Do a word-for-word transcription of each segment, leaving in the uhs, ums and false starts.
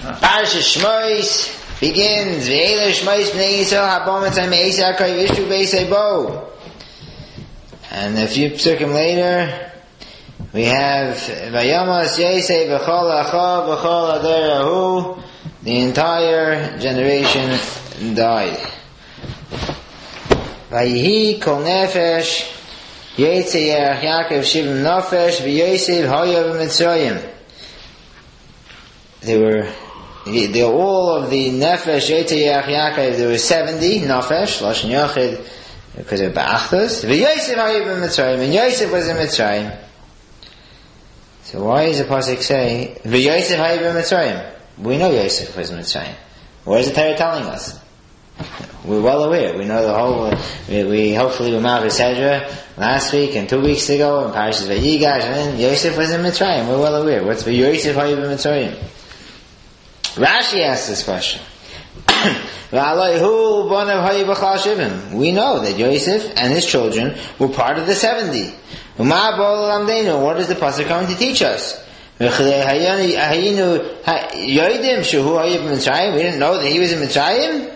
Parsha Shmois begins. Ve'ela Shmois b'nei Yisrael habom etzay me'esei ha'koy v'ishu b'esei bo. And a few psukim later, we have Vayamas Yosef v'chol achav v'chol adar ahu. The entire generation died. Vayihi kol nefesh Yetze Yerach Yaakov Shivim Nafesh v'Yosef Hayav Mitzrayim. They were, they were all of the Nefesh Yetze Yerach Yaakov. There were seventy Nafesh Lashon Yochid because of Ba'achtos. V'Yosef Hayav Mitzrayim, and Yosef was in Mitzrayim. So why does the pasuk say v'Yosef Hayav Mitzrayim? We know Yosef was in Mitzrayim. What is the Torah telling us? We're well aware. We know the whole. We, we hopefully were Malchus Sedra last week and two weeks ago, and Parashas Vayigash, and then Yosef was in Mitzrayim. We're well aware. What's for Yosef Hayav Mitzrayim? Rashi asks this question. We know that Yosef and his children were part of the seventy. What is the pasuk coming to teach us? We didn't know that he was in Mitzrayim.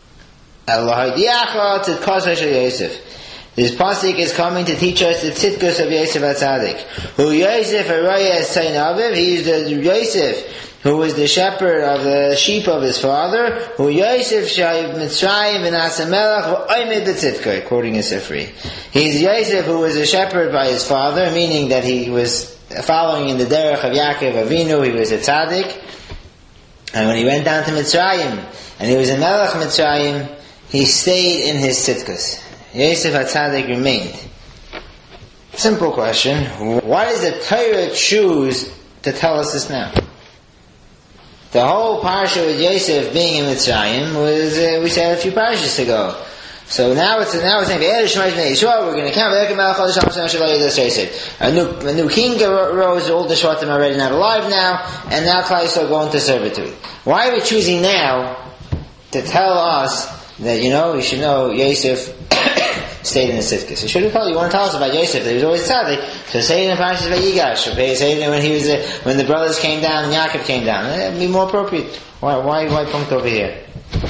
This pasuk is coming to teach us the tzidkus of Yosef HaTzadik. Who Yosef Araya Sayin Aviv, he is the Yosef who was the shepherd of the sheep of his father. Who Yosef Shayib Mitzrayim v'Nasa Melech v'Oimed B'Tzidkei, quoting a Sifri. He's Yosef who was a shepherd by his father, meaning that he was following in the derech of Yaakov Avinu. He was a tzaddik, and when he went down to Mitzrayim and he was in Melech Mitzrayim, he stayed in his tzidkus. Yosef HaTzadik remained. Simple question: why does the Torah choose to tell us this now? The whole parsha with Yosef being in Mitzrayim was uh, we said a few parshas ago. So now it's now it's saying we're going to count. A new a new king arose. All the Shvatim are already not alive now, and now Klal Yisrael go into servitude. Why are we choosing now to tell us that, you know, you should know Yosef stayed in the Tzidkus? You should have told you want to tell us about Yosef that he was always tzaddik. So say it in Parashas Vayigash, or say it when he was uh, when the brothers came down and Yaakov came down. It'd be more appropriate. Why why why punct over here?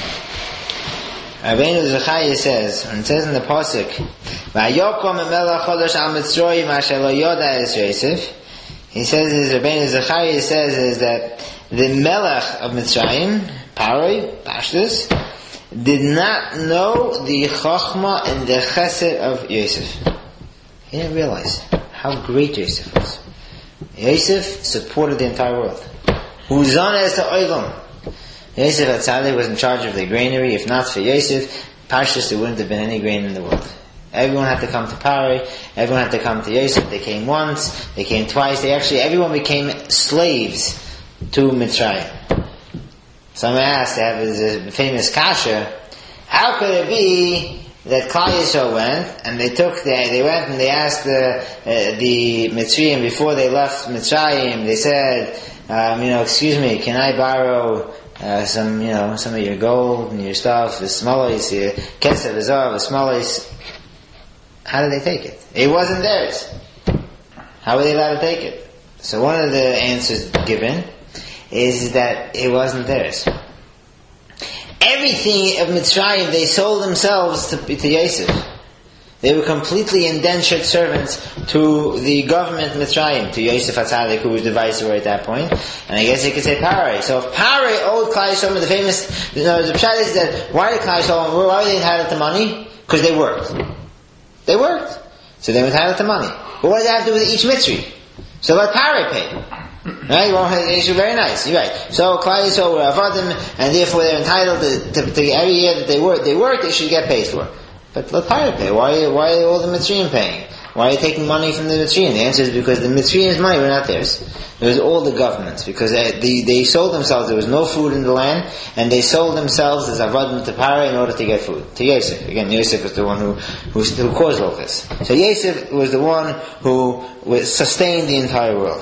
Rabbeinu Zechariah says, and it says in the pasuk, "Vayokom Melech Chodesh Al Mitzrayim Asher Lo Yoda Es Yosef." He says, as Rabbeinu Zechariah says, is that the Melech of Mitzrayim, Paroi, Pashtus, did not know the Chochmah and the Chesed of Yosef. He didn't realize how great Yosef was. Yosef supported the entire world. Huzan Es Ha'olam. Yosef HaTzadik was in charge of the granary. If not for Yosef, Pashtus, there wouldn't have been any grain in the world. Everyone had to come to Pari. Everyone had to come to Yosef. They came once. They came twice. They actually, everyone became slaves to Mitzrayim. Someone asked, they have this famous kasha, how could it be that Klal Yisrael went, and they took, the, they went and they asked the, uh, the Mitzrayim before they left Mitzrayim, they said, um, you know, excuse me, can I borrow Uh, some, you know, some of your gold and your stuff, the smolis, your kesef, the zav, the smolis. How did they take it? It wasn't theirs. How were they allowed to take it? So one of the answers given is that it wasn't theirs. Everything of Mitzrayim, they sold themselves to, to Yosef. They were completely indentured servants to the government Mitzrayim, to Yosef HaTzadik, who was the viceroy at that point. And I guess you could say Parai. So if Parai owed Klal Yisrael, the famous, you know, the pshat is that, why did Klal Yisrael, why were they entitled to money? Because they worked. They worked. So they were entitled to money. But what does that have to do with each Mitzri? So let Parai pay. Right? Well, it's very nice. You're right. So Klal Yisrael were avadim, and therefore they're entitled to, to, to every year that they work, they work, they should get paid for. But let Pirate pay. Why, why are all the Mitzrayim paying? Why are you taking money from the Mitzrayim? The answer is because the Mitzrayim's money were not theirs. It was all the governments. Because they, they, they sold themselves, there was no food in the land, and they sold themselves as avadim to Pirate in order to get food. To Yosef. Again, Yosef was the one who, who, who caused all this. So Yosef was the one who sustained the entire world.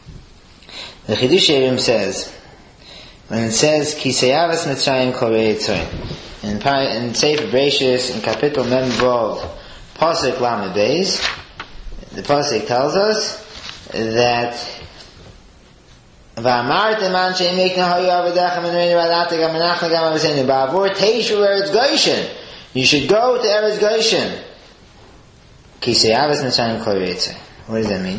The Chidush Yerim says, when it says, Ki seyavas Mitzrayim kol rei Yitzrayim, in, in Sefer Bereshis, in Kapitel Mem Vov, Pasuk Lamed Beis, the Pasuk tells us that V'amartem anshe imekna hayu avadechem and reini v'adatek amenachna gam avasenu ba'avor teishu eretz Goshen. You should go to Eretz Goshen. Ki seyavas Mitzrayim kol yitzeh. What does that mean?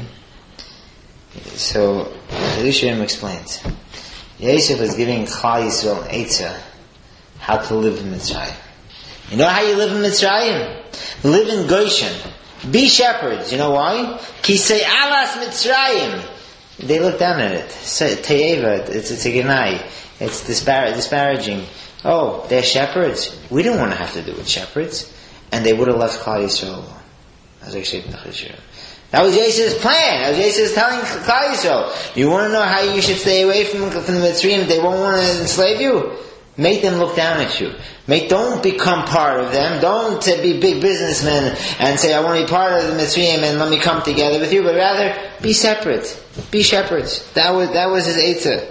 So, the Rishonim explains. Yosef was giving Klal Yisrael an eitzah how to live in Mitzrayim. You know how you live in Mitzrayim? Live in Goshen. Be shepherds. You know why? Ki se'alas Mitzrayim. They look down at it. Te'eva, it's, it's a genai. It's dispar- disparaging. Oh, they're shepherds. We don't want to have to do with shepherds. And they would have left Klal Yisrael alone. That was Yosef's plan. That was Yosef's telling Klal Yisrael. You want to know how you should stay away from, from the Mitzrayim? They won't want to enslave you? Make them look down at you. Make, don't become part of them. Don't uh, be big businessmen and say, I want to be part of the Mitzrayim and let me come together with you. But rather, be separate. Be shepherds. That was, that was his eitzah.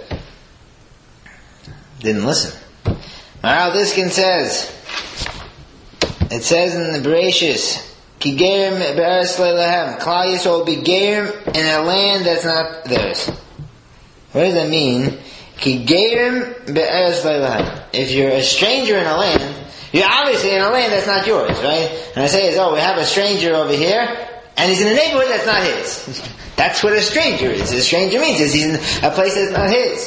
Didn't listen. Maharal Diskin says, it says in the Bereshis, Ki gerim be'eretz lo lahem. Klal Yisrael will be gerim in a land that's not theirs. What does that mean? Ki gerim be'eretz lo lahem. If you're a stranger in a land, you're obviously in a land that's not yours, right? And I say is, oh, we have a stranger over here, and he's in a neighborhood that's not his. That's what a stranger is. A stranger means is he's in a place that's not his.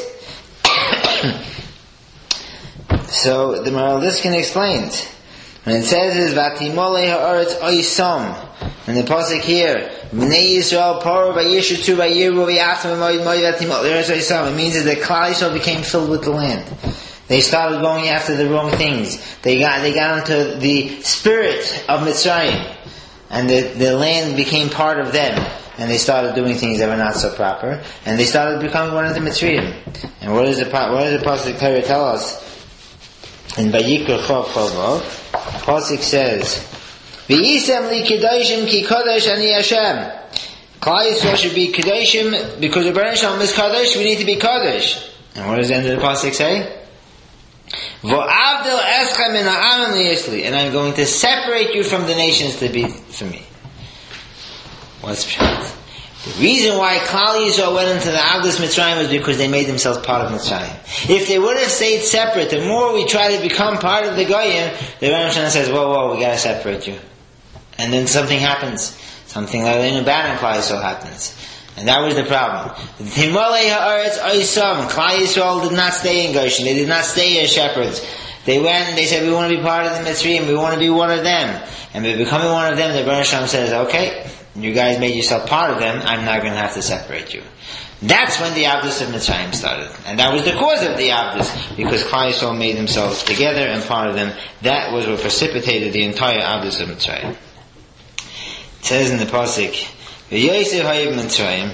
So the Maharal Diskin explains. When it says is Vatimolei ha'aretz oisam, and the pasuk here, Bnei Yisrael paru vayishutu vayiru v'yatzim v'moed moed vatimolei ha'aretz oisam. It means that Klal Yisrael became filled with the land. They started going after the wrong things. They got they got into the spirit of Mitzrayim, and the the land became part of them. And they started doing things that were not so proper, and they started becoming one of the Mitzrayim. And what does the what does the pasuk Torah tell us? In Vayikra Chav Chavav, pasuk says, "V'yisem li kedoshim ki kodesh ani Hashem." Klal Yisrael should be kedoshim because the Rebbeinu Shalom is kadosh. We need to be kadosh. And what does the end of the pasuk say? V'avdil eschem min ha'amim liyisli, and I'm going to separate you from the nations to be for me. What's pshat? The reason why Klal Yisrael went into the Avdus Mitzrayim was because they made themselves part of Mitzrayim. If they would have stayed separate, the more we try to become part of the Goyim, the Rebbeinu Shalom says, whoa, whoa, we gotta separate you. And then something happens. Something like in a bad in Klal Yisrael happens. And that was the problem. Timolei ha'aretz oisam. Klal Yisrael did not stay in Goshen. They did not stay as shepherds. They went and they said, we want to be part of the Mitzrayim. We want to be one of them. And by becoming one of them, the Rebbeinu Shalom says, okay, you guys made yourself part of them, I'm not going to have to separate you. That's when the Avdus of Mitzrayim started. And that was the cause of the Avdus, because Klal Yisrael made themselves together and part of them. That was what precipitated the entire Avdus of Mitzrayim. It says in the pasuk, V'yosef hayib Mitzrayim.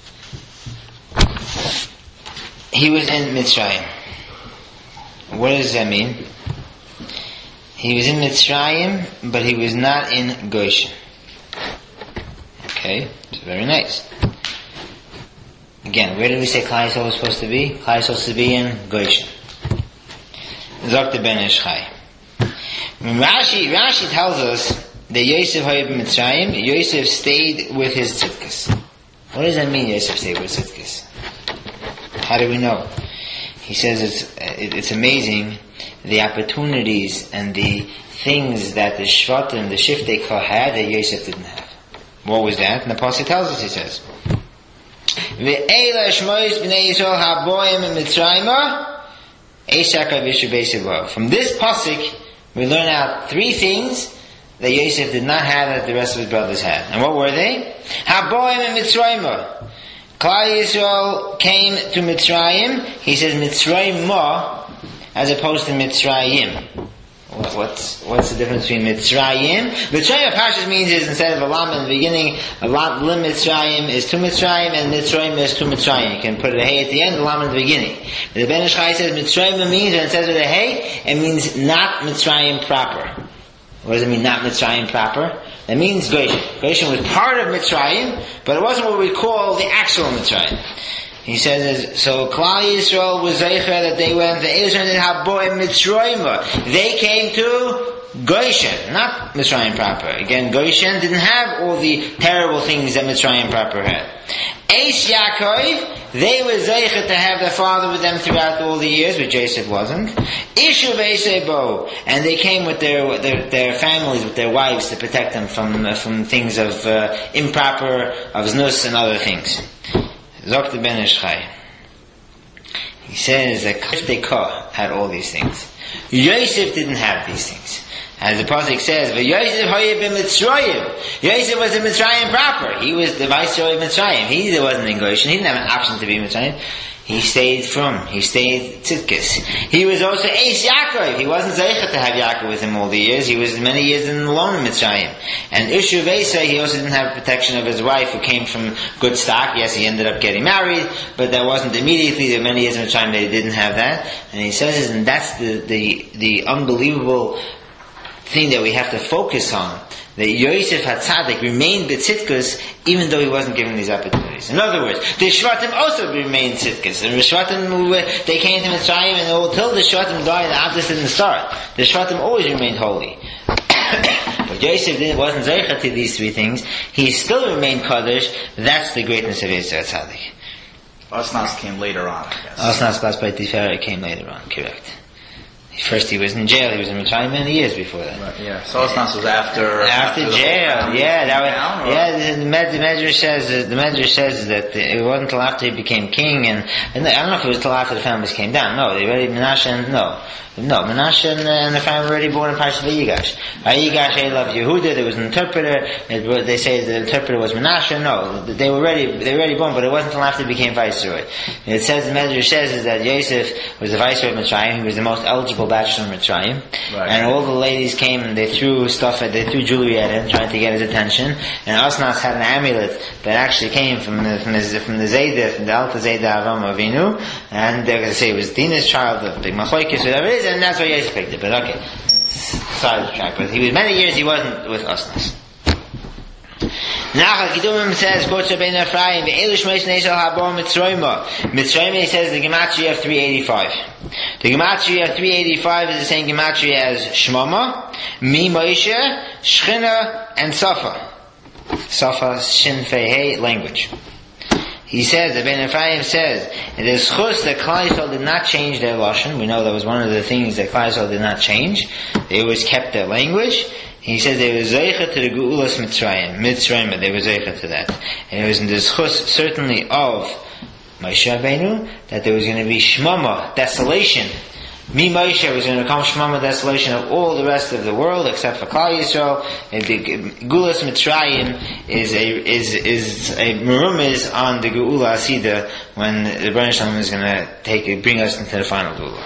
He was in Mitzrayim. What does that mean? He was in Mitzrayim, but he was not in Goshen. Okay, so very nice. Again, where did we say Klal Yisrael was supposed to be? Klal Yisrael was supposed to be in Goshen. Zokta ben Ish Chai. Rashi, Rashi tells us that Yosef hayib Mitzrayim, Yosef stayed with his tzidkas. What does that mean, Yosef stayed with tzidkas? How do we know? He says it's it's amazing the opportunities and the things that the Shvatim, the Shiftei Kol had that Yosef didn't have. What was that? And the pasuk tells us, he says, Ve'ela shmois b'nei Yisrael ha'boim mitzrayma eishaka v'shu beisivah. From this pasuk, we learn out three things that Yosef did not have that the rest of his brothers had. And what were they? Ha'boim mitzrayma. Klal Yisrael came to Mitzrayim. He says Mitzrayma as opposed to Mitzrayim. What's what's the difference between Mitzrayim? Mitzrayim Pashas means is instead of a lam in the beginning, a lam lim Mitzrayim is to Mitzrayim, and Mitzrayim is to Mitzrayim. You can put a hey at the end, a lam in the beginning. The Ben Ish Chai says Mitzrayim means, when it says with a hey, it means not Mitzrayim proper. What does it mean, not Mitzrayim proper? It means Goshen. Goshen was part of Mitzrayim, but it wasn't what we call the actual Mitzrayim. He says, so Klal Yisrael was zeicher that they went, the Israel did have boy Mitzrayim. They came to Goshen, not Mitzrayim proper. Again, Goshen didn't have all the terrible things that Mitzrayim proper had. Eis Yaakov, they were zeichet to have their father with them throughout all the years, but Joseph wasn't. Ishuv Eisebo, and they came with their, their their families, with their wives, to protect them from uh, from things of uh, improper, of znus and other things. Zokta ben Ishchai. He says that Kifte had all these things. Yosef didn't have these things. As the Pasuk says, "V'Yosef hoyev b'Mitzrayim." Yosef was in Mitzrayim proper. He was the viceroy of Mitzrayim. He wasn't in Goshen. He didn't have an option to be in Mitzrayim. He stayed from. He stayed Tzidkis. He was also Eis Yaakov. He wasn't Zeichet to have Yaakov with him all the years. He was many years in alone in Mitzrayim. And Ishuv Eisa, he also didn't have protection of his wife, who came from good stock. Yes, he ended up getting married, but that wasn't immediately. There were many years in Mitzrayim that he didn't have that. And he says, and that's the the, the unbelievable thing that we have to focus on, that Yosef HaTzadik remained b'tzidkus even though he wasn't given these opportunities. In other words, the Shvatim also remained tzidkus. And the Shvatim, they came to Mitzrayim, and until the Shvatim died, the Abdus didn't start. The Shvatim always remained holy. But Yosef didn't, wasn't zeicha to these three things. He still remained Kaddish. That's the greatness of Yosef HaTzadik. Osnas came later on, I guess. Osnas Bas Beit Tiferet came later on, correct. First he was in jail, he was in Mitzrayim many years before that. Right, yeah. So Osnas was after... After, after jail, yeah. That was, down, yeah, the, the, the Medrash says, the Medrash says that it wasn't until after he became king, and, and I don't know if it was until after the families came down. No, they already, Menashe and, no. No, Menashe and, and the family were already born in Parshat Vayigash. Vayigash, they loved Yehuda, there was an interpreter, it, they say the interpreter was Menashe. No, they were already, they were already born, but it wasn't until after he became viceroy. And it says, the Medrash says is that Yosef was the viceroy of Mitzrayim, he was the most eligible bachelor in Mitzrayim, right. And all the ladies came and they threw stuff at, they threw jewelry at him, trying to get his attention, and Osnas had an amulet that actually came from the, from the, from the Zaydah, from the Alta Zaydah Avram Avinu, and they're going to say it was Dina's child, the Big Machoikis, whatever it is, and that's why Yosef picked it, but okay. Side track, but he was, many years he wasn't with Osnas. Nachal Kidumim says, quotes Rabbeinu Ephraim, Ve'elu Shmos Neishal Habor Mitzrayim. Mitzrayim, he says, the Gematria of three eighty-five. The Gematria of three eighty-five is the same Gematria as Shmama, Mi Moshe, Shchina, and Safa. Safa, Shin Fei Hey, language. He says, Rabbeinu Ephraim says, it is chus that Klal Yisrael did not change their lashon. We know that was one of the things that Klal Yisrael did not change. They always kept their language. He says they were zeicha to the Geulas Mitzrayim. Mitzrayim, they were zeicha to that. And it was in the chus, certainly, of Moshe Rabbeinu, that there was going to be shmama, desolation. Mi Moshe was going to become shmama, desolation of all the rest of the world, except for Klal Yisrael. And the Geulas Mitzrayim is a, is, is a merumiz on the Geula Asida, when the Rebbeinu Shalom is going to take, bring us into the final Geula.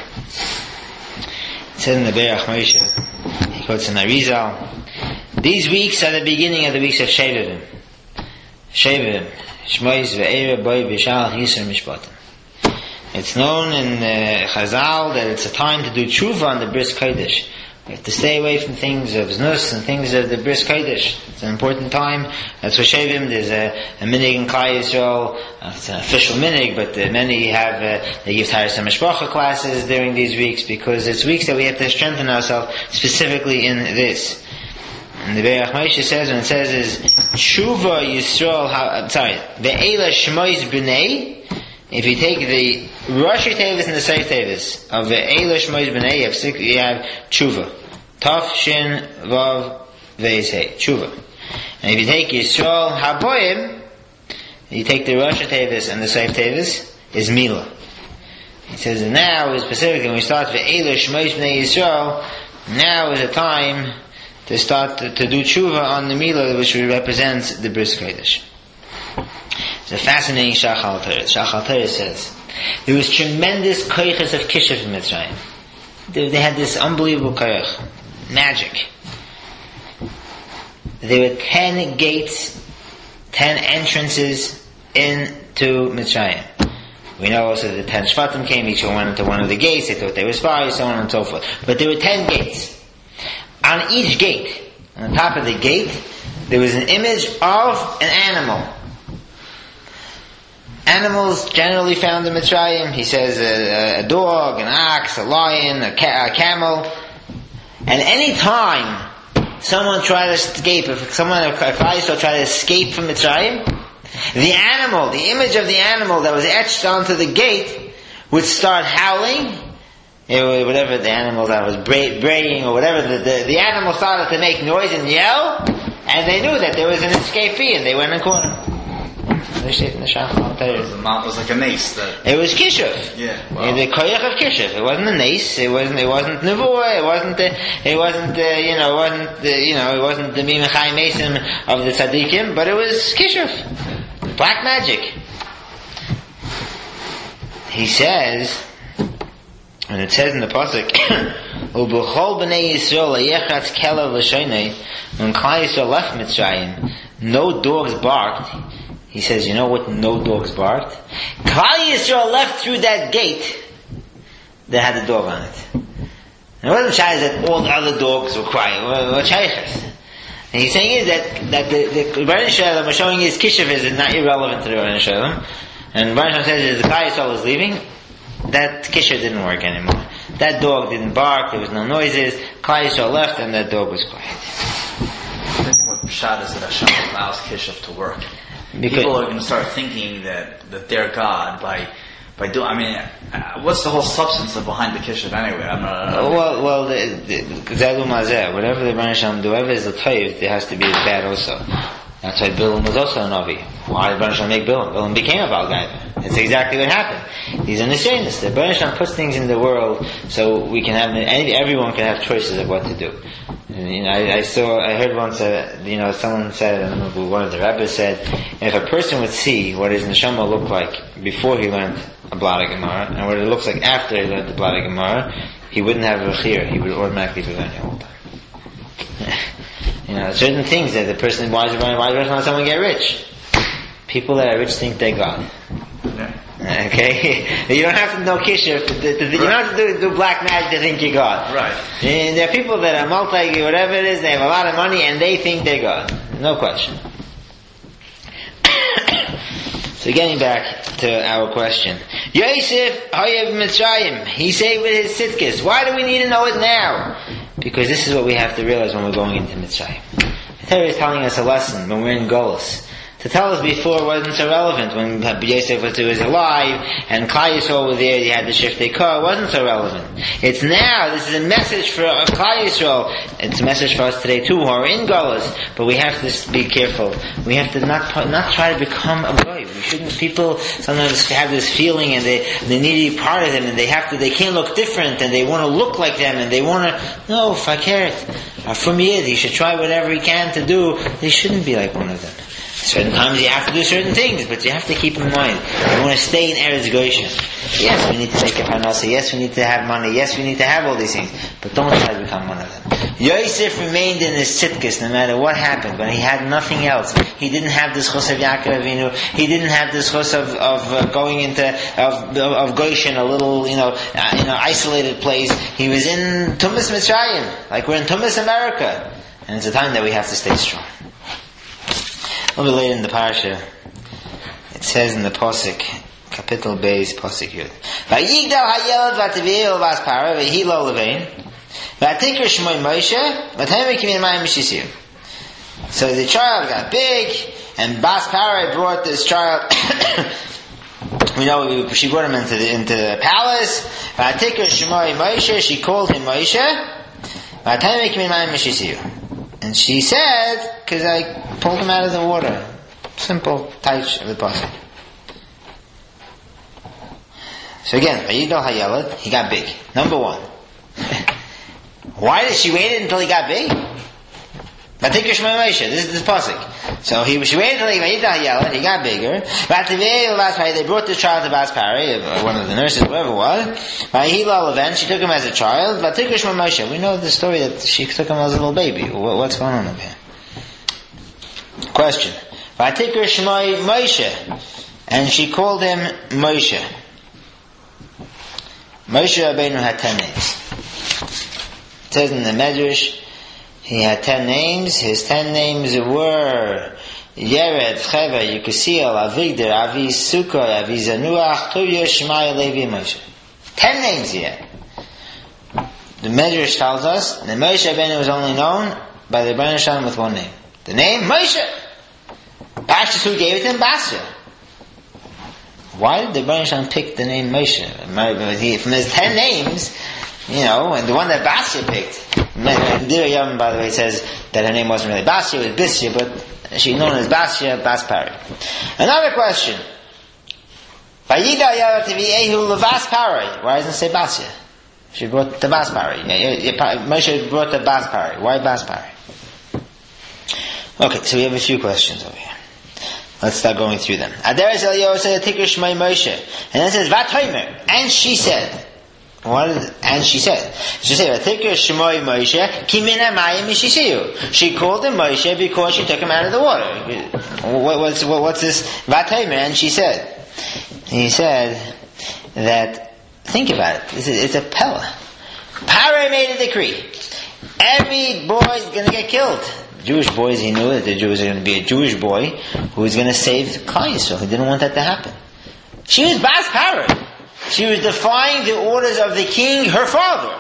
It says in the Berach Moshe, he quotes in Arizal, these weeks are the beginning of the weeks of Shevivim. Shevivim. Shmois ve'era boi b'shal yisr mishpatim. It's known in uh, Chazal that it's a time to do tshuva on the Bris Kodesh. We have to stay away from things of znus and things of the Bris Kodesh. It's an important time. That's for Shevim. There's a, a minig in Klal Yisrael. Uh, it's an official minig, but uh, many have, uh, they give Taras HaMishpacha classes during these weeks, because it's weeks that we have to strengthen ourselves specifically in this. And the Berach Moshe says, when it says is, Tshuva Yisrael, ha, sorry, Ve'ela Shmois B'nei, if you take the Rosh Tevis and the Seif Tevis of the Eilush Moiz B'nai, you have six, you have Tshuva. Taf, Shin, Vav, Veisei. Tshuva. And if you take Yisrael Haboyim, you take the Rosh Tevis and the Seif Tevis, is Mila. He says, now is specifically when we start with Eilush Moiz B'nai Yisrael, now is the time to start to, to do Tshuva on the Mila, which represents the Bris Kodesh. It's a fascinating Shachal Torah. Shachal Torah says there was tremendous koiches of Kishiv in Mitzrayim. They, they had this unbelievable koich, magic. There were ten gates, ten entrances into Mitzrayim. We know also that the ten Shvatim came, each one went into one of the gates, they thought they were spies, so on and so forth. But there were ten gates. On each gate, on the top of the gate, there was an image of an animal. Animals generally found in Mitzrayim, he says a, a dog, an ox, a lion, a, ca- a camel. And any time someone tried to escape, if someone, if Klal Yisrael tried to escape from Mitzrayim, the animal, the image of the animal that was etched onto the gate would start howling. It was whatever the animal that was bray, braying or whatever, the, the, the animal started to make noise and yell, and they knew that there was an escapee, and they went and caught him. It was, it was like a nace. That it was kishuf. Yeah. Wow. The koyach of kishuf. It wasn't a nace. It wasn't. It wasn't nevuah. It wasn't. The, it wasn't. The, you know. It wasn't. The, you know. It wasn't the mimachai mason of the tzaddikim. But it was kishuf. Black magic. He says, and it says in the pasuk, "U'b'chol b'nei Yisrael yechatz kelav l'shoynei." When Klal Yisrael left Mitzrayim, no dogs barked. He says, you know what no dogs barked? Klal Yisrael left through that gate that had a dog on it. And it wasn't shy that all the other dogs were crying. What shaykhs? And he's saying is that, that the, the Baruch Shalom was showing his kishuf is not irrelevant to the Baruch Shalom. And Baruch Shalom says that the Klal Yisrael was leaving, that kishuf didn't work anymore. That dog didn't bark, there was no noises, Klal Yisrael left and that dog was quiet. I think what Pshat is that Hashem allows kishuf to work. Because people are going to start thinking that, that they're God by by doing. I mean, uh, what's the whole substance of behind the kishuf anyway? I'm not. Uh, well, well, the, the, whatever the Baruch Shalom do, whatever is the toiv, there has to be the bad also. That's why Bilam was also a Navi. Why did Baruch Shalom make Bilam? Bilam became a Baal Gaiva. That's exactly what happened. He's a Nisyanus. The Baruch Shalom puts things in the world so we can have, everyone can have choices of what to do. And, you know, I, I saw, I heard once, uh, you know, someone said, I don't know who, one of the rabbis said, if a person would see what his neshama looked like before he learned a Blad Gemara, and what it looks like after he learned the Blad Gemara, he wouldn't have a chir. He would automatically be learning all the time. You know, certain things that the person, why does why does someone get rich? People that are rich think they're God. Yeah. Okay? You don't have to know kishuf, you don't have to do, do black magic to think you're God. Right. And there are people that are multi, whatever it is, they have a lot of money and they think they're God. No question. So getting back to our question. Yosef Hayev Mitzrayim, he saved with his sitkis. Why do we need to know it now? Because this is what we have to realize when we're going into Mitzrayim. The Torah is telling us a lesson when we're in Golus. To tell us before wasn't so relevant. When Yosef was, was alive and Klal Yisrael was there, you had the Shiftei Kor, it wasn't so relevant. It's now, this is a message for uh, Klal Yisrael. It's a message for us today too, who are in Golus. But we have to be careful. We have to not not try to become a goy. We shouldn't, people sometimes have this feeling and they, they need to be part of them and they have to, they can't look different and they want to look like them and they want to, no, fakert. From Yid, he should try whatever he can to do. They shouldn't be like one of them. Certain times you have to do certain things, but you have to keep in mind, you want to stay in Eretz Goshen. Yes, we need to make a parnasa. Yes, we need to have money. Yes, we need to have all these things. But don't try to become one of them. Yosef remained in his tzidkis no matter what happened. When he had nothing else, he didn't have this chus of Yaakov Avinu. He didn't have this chus of, of uh, going into of, of, of Goshen, a little, you know, uh, you know, isolated place. He was in Tumas Mitzrayim, like we're in Tumas America, and it's a time that we have to stay strong. A little bit later in the parasha, it says in the posik, capital Beis posik Yud, "Vayigdal hayelad v'ativiel vas para v'hilo levein v'atikr shmoi Moshe v'tayim kimin mayim mishisiu." So the child got big, and Bas Parai brought this child. We know she brought him into the into the palace. V'atikr shmoi Moshe. She called him Moshe. V'tayim kimin mayim mishisiu. And she said, because I pulled him out of the water. Simple touch of the pasuk. So again, Vayigdal hayelad, he got big. Number one. Why did she wait until he got big? V'atikr shmoi Moshe. This is the pasuk. So he she waited until he Vayigdal hayelad, he got bigger. They brought the child to Bas Parai, one of the nurses, whoever it was. V'hilo levein, she took him as a child. V'atikr shmoi Moshe. We know the story that she took him as a little baby. What's going on over here? Question. V'atikr shmoi Moshe, and she called him Moshe. Moshe Rabbeinu had ten names. It says in the Medrash, he had ten names. His ten names were Yered, Cheva, Yekusiel, Avigdor, Avi Sukkot, Avi Zanuach, Tuvia, Shemaya, Levi, Moshe. Ten names he had. the Medrash tells us that Moshe Rabbeinu was only known by the Rebbeinu Shalom with one name. The name Moshe. Pashtus, who gave it to him? Basya. Why did the Rebbeinu Shalom pick the name Moshe? From his ten names, you know, and the one that Basya picked. Dira Yavim, by the way, says that her name wasn't really Basya, it was Bisya, but she's known as Basya, Bas Pari. Another question. Why doesn't it say Basya? She brought the Bas Pari. Moshe brought the Bas Pari. Why Bas Pari? Okay, so we have a few questions over here. Let's start going through them. Adaris Eliyahu said, "Tikr Shmei Moshe," and then it says, "Vatomer," and she said. What is, and she said, she said, "Tikr Shmei Moshe, ki min hamayim mishisiyu." She called him Moshe because she took him out of the water. What, what's what, what's this? Vatomer, and she said. He said that, think about it, it's a, it's a pella. Paro made a decree. Every boy is going to get killed. Jewish boys, he knew that the Jews were going to be a Jewish boy who was going to save Klal Yisrael. He didn't want that to happen. She was Bas Paro. She was defying the orders of the king, her father.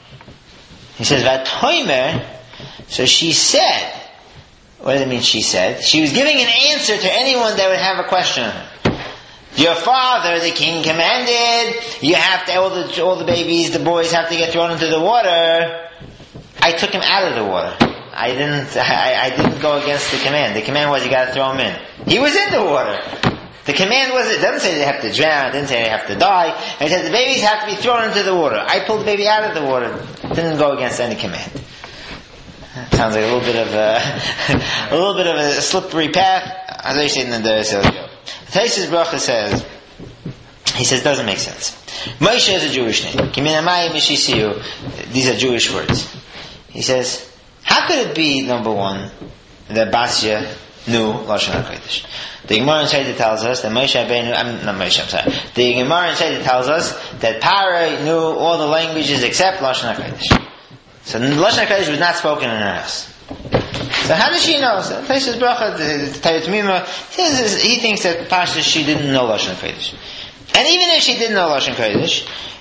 He says, Vatomer, so she said, what does it mean she said? She was giving an answer to anyone that would have a question on her. Your father, the king, commanded, you have to, all the, all the babies, the boys have to get thrown into the water. I took him out of the water. I didn't, I, I didn't go against the command. The command was you gotta throw him in. He was in the water. The command was, it doesn't say they have to drown, it didn't say they have to die. It said the babies have to be thrown into the water. I pulled the baby out of the water. It didn't go against any command. That sounds like a little bit of a, a little bit of a slippery path. As I say in the Dera Taisus Bracha says, he says, doesn't make sense. Moshe is a Jewish name. These are Jewish words. He says, how could it be, number one, that Basya knew Lashon HaKodesh? The Gemara in Shaita tells us that Moshe Rabbeinu, I'm not Moshe, I'm sorry. The Gemara in Shaita tells us that Paro knew all the languages except Lashon HaKodesh. So Lashon HaKodesh was not spoken in her house. So how does she know? So Taisus Bracha, the Tayat Mima, he thinks that Pashtus she didn't know Lashon Kodesh. And even if she didn't know Lashon Kodesh,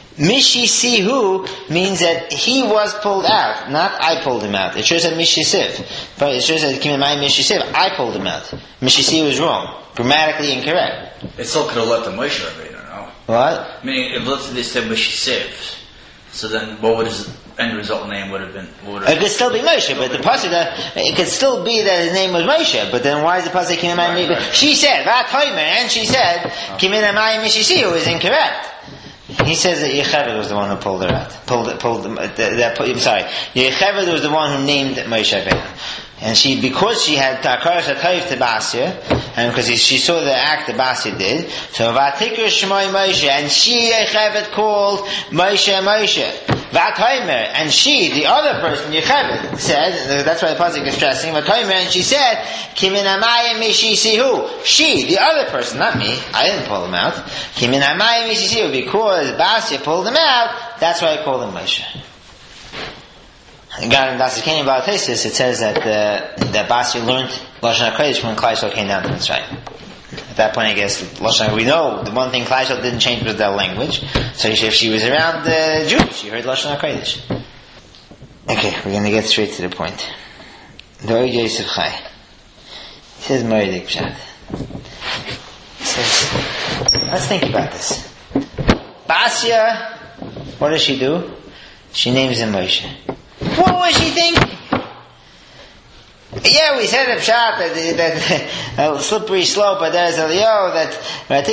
Mishisihu means that he was pulled out, not I pulled him out. It sure said Mishisiv. But it sure said Kimimai Mishisiv. I pulled him out. Mishisihu is wrong. Grammatically incorrect. It still could have left the Moshe Rabbeinu, no? What? I mean, if let's say they said Mishisiv, so then what would his end result name would have been? Would have it could still be Moshe, but the pasuk that it could still be that his name was Moshe. But then why is the pasuk Kimin Hamayim? Right, right. She said Vatomer, and she said Kimin Hamayim Mishisihu is incorrect. He says that Yecheved was the one who pulled her out. Pulled, pulled. That, that, I'm sorry. Yecheved was the one who named Moshe Rabbeinu. And she, because she had Takar Shatayv to Basya, and because she saw the act that Basya did, so Vatikr Shmoi Moshe, and she Yecheved called Moshe Moshe. Vatomer, and she, the other person, Yecheved, said, that's why the pasuk is stressing, Vatomer, and she said, Kimin Hamayim Mishisihu. She, the other person, not me, I didn't pull him out. Kimin Hamayim Mishisihu, because Basya pulled him out, that's why I called him Moshe. God in Das Kenya about Taisus, it says that uh, that Basya learned Lashon HaKodesh when Klal Yisrael came down to Mitzrayim. At that point, I guess Lashon, we know the one thing Klal Yisrael didn't change was their language. So if she was around the uh, Jews, she heard Lashon HaKodesh. Okay, we're going to get straight to the point. Doi Yosef Chai. He says Moedik Pshat. He says, let's think about this. Basya, what does she do? She names him Moshe. What was she thinking? Yeah, we said in Pshat that, that uh, slippery slope, but there's a yo that and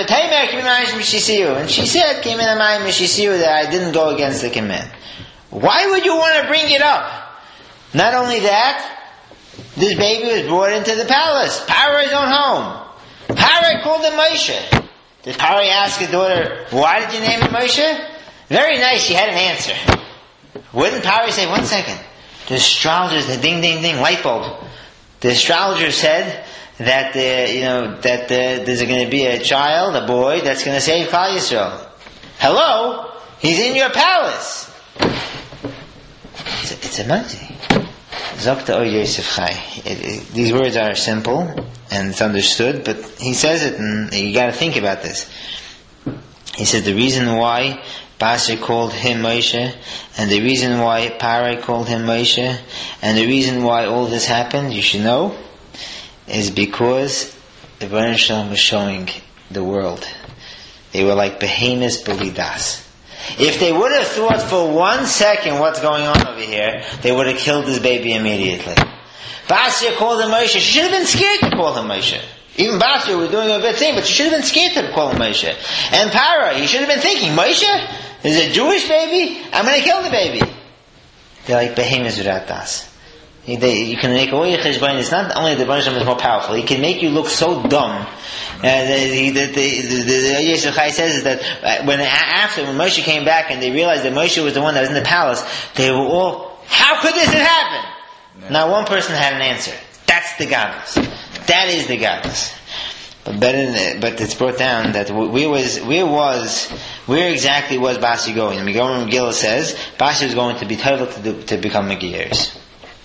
she said that I didn't go against the command. Why would you want to bring it up? Not only that, this baby was brought into the palace, Paro's own home. Paro called him Moshe. Did Paro ask his daughter, why did you name him Moshe? Very nice, she had an answer. Wouldn't Paro say, one second, the astrologers, the ding ding ding, light bulb. The astrologer said that uh, you know that uh, there's going to be a child, a boy, that's going to save Klal Yisrael. Hello, he's in your palace. It's, it's amazing. Zokta O Yosef Chai. These words are simple and it's understood, but he says it, and you got to think about this. He says the reason why Basya called him Moshe, and the reason why Parai called him Moshe, and the reason why all this happened, you should know, is because the Rebbeinu Shalom was showing the world. They were like behemoths b'lidas. If they would have thought for one second what's going on over here, they would have killed this baby immediately. Basya called him Moshe. She should have been scared to call him Moshe. Even Basya was doing a good thing, but she should have been scared to call him Moshe. And Para, he should have been thinking, Moshe? Is it a Jewish baby? I'm going to kill the baby. They're like behemoths without das. They, you can make all your cheshbon. It's not only the Rebbeinu Shalom is more powerful. He can make you look so dumb. Uh, the the the the Yeshua Chai says is that uh, when after when Moshe came back and they realized that Moshe was the one that was in the palace, they were all, how could this have happened? Yeah. Not one person had an answer. That's the godless. That is the godless. But better, but it's brought down that where was where was where exactly was Basi going? And Megillah Megillah says Basi was going to be told to do, to become Megiyeres.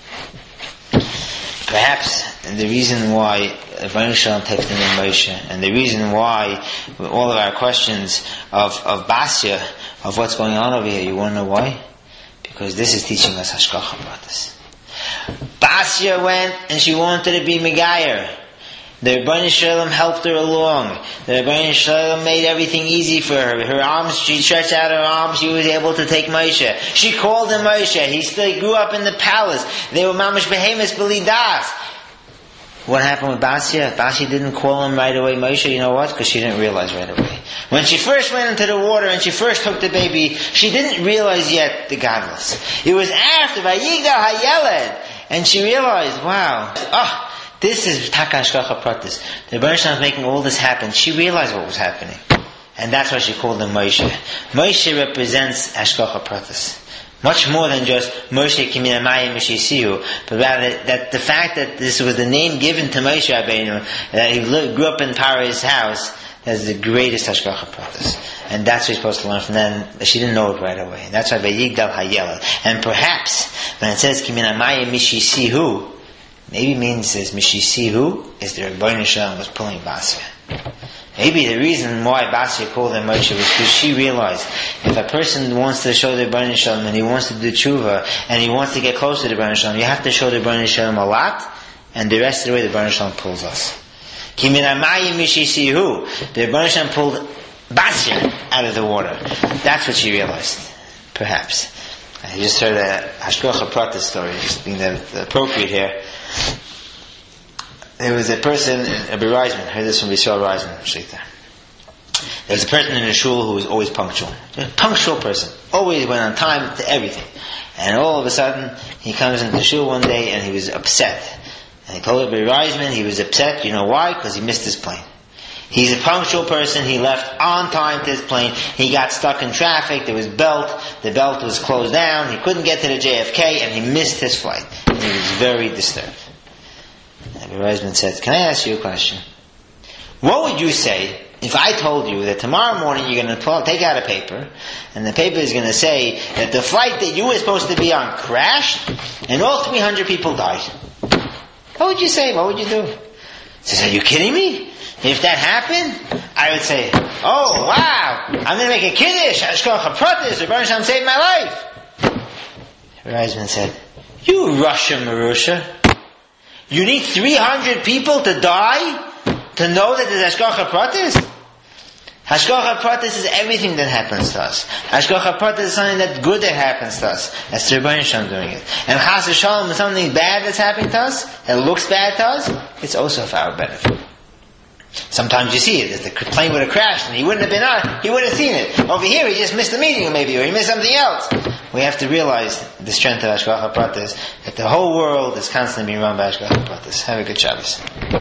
Perhaps the reason why Rebbeinu Shalom takes the name Moshe, and the reason why all of our questions of, of Basya, of what's going on over here, you want to know why? Because this is teaching us Hashgacha Pratis. Basya went and she wanted to be Megayer. The Rebbeinu Shalom helped her along. The Rebbeinu Shalom made everything easy for her. Her arms, she stretched out her arms, she was able to take Moshe. She called him Moshe. He still grew up in the palace. They were mamash behemoths b'lidas. What happened with Basya? Basya didn't call him right away Moshe. You know what? Because she didn't realize right away. When she first went into the water and she first took the baby, she didn't realize yet the godless. It was after Vayigdal Hayeled, and she realized, wow, oh, this is Taka Hashgacha Pratis. The Rebbeinu Shalom is making all this happen. She realized what was happening. And that's why she called him Moshe. Moshe represents Hashgacha Pratis. Much more than just Moshe Kimina Maya Mishisihu, but rather that the fact that this was the name given to Moshe Rabbeinu, that he lived, grew up in Paro's house, that's the greatest Hashgacha Pratis. And that's what you're supposed to learn from that. She didn't know it right away. And that's why Vayigdal Hayeled. And perhaps, when it says Kimina Maya Mishisihu, maybe it means as Mishisihu is the Rebbeinu Shalom was pulling Basya. Maybe the reason why Basya called him Moshe was because she realized if a person wants to show the Rebbeinu Shalom and he wants to do tshuva and he wants to get close to the Rebbeinu Shalom, you have to show the Rebbeinu Shalom a lot, and the rest of the way the Rebbeinu Shalom pulls us. Ki min hamayim mishisihu, the Rebbeinu Shalom pulled Basya out of the water. That's what she realized. Perhaps. I just heard a Hashgacha Pratis story, just being the, the appropriate here. There was a person, Rabbi Reisman, I heard this from Yisrael Reisman, Shlita. There was a person in the shul who was always punctual. A punctual person. Always went on time to everything. And all of a sudden, he comes into the shul one day and he was upset. And he told Rabbi Reisman he was upset. You know why? Because he missed his plane. He's a punctual person. He left on time to his plane. He got stuck in traffic. There was belt. The belt was closed down. He couldn't get to the J F K and he missed his flight. And he was very disturbed. Rabbi Reisman said, can I ask you a question? What would you say if I told you that tomorrow morning you're going to take out a paper and the paper is going to say that the flight that you were supposed to be on crashed and all three hundred people died? What would you say? What would you do? He says, are you kidding me? If that happened, I would say, oh wow, I'm going to make a kiddush, Hashgacha Pratis, the Rebbeinu Shalom saved my life. Reisman said, you Russian Marusha, you need three hundred people to die to know that there's Hashgacha Pratis? Hashgacha Pratis is everything that happens to us. Hashgacha Pratis is something that's good that happens to us. That's the Rebbeinu Shalom doing it. And Chas v'Shalom is something bad that's happening to us, that looks bad to us, it's also for our benefit. Sometimes you see it, if the plane would have crashed and he wouldn't have been on, he would have seen it. Over here he just missed the meeting maybe, or he missed something else. We have to realize the strength of Hashgacha Pratis, that the whole world is constantly being run by Hashgacha Pratis. Have a good Shabbos.